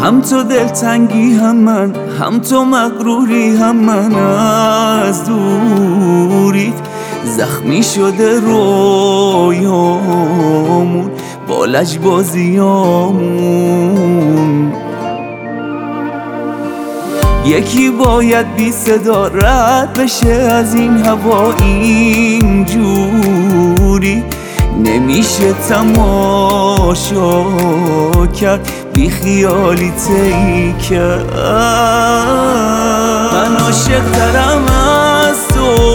هم تو دلتنگی هم من، هم تو مغروری هم من. از دوریت زخمی شده رویامون با لجبازیامون. یکی باید بی صدا رد بشه از این هوا، اینجوری نمیشه تماشا کرد، بی خیالی تی کرد. من عاشق ترم از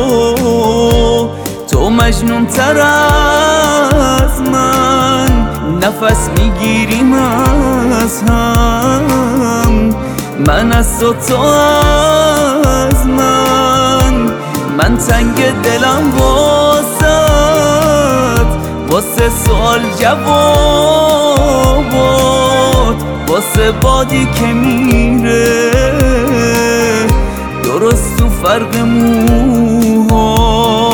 تو مجنون تر از من. نفس میگیریم از هم، من از تو از من تنگ دلم واسه سوال جوابات، واسه بادی که میره درست تو فرق موهات.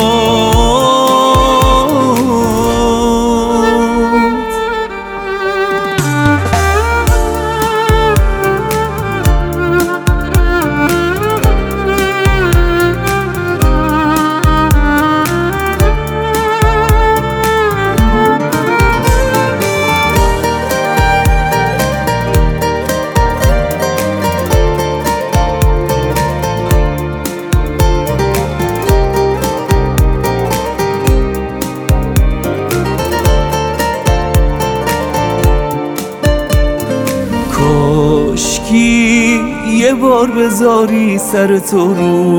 کاشکی یه بار بذاری سر تو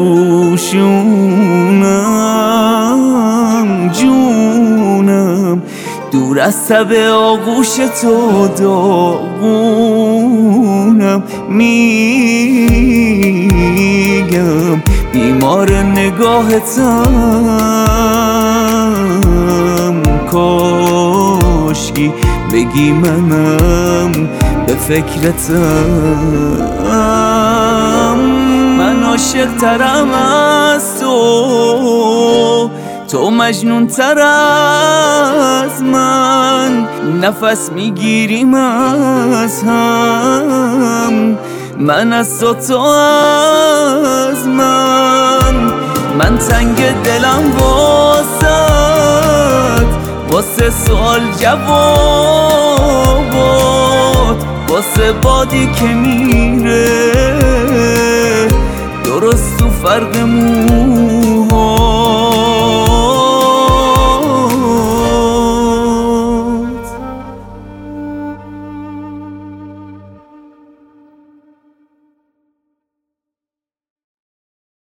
روشونم، جونم دور از تب آغوش تو داغونم. میگم بیمار نگاهتم، کاشکی بگی منم به فکرتم. من عاشق ترم از تو مجنون تر از من. نفس میگیریم از هم، من از تو از من تنگ دلم واسه سوال جوابات، واسه بادی که میره درست تو فرق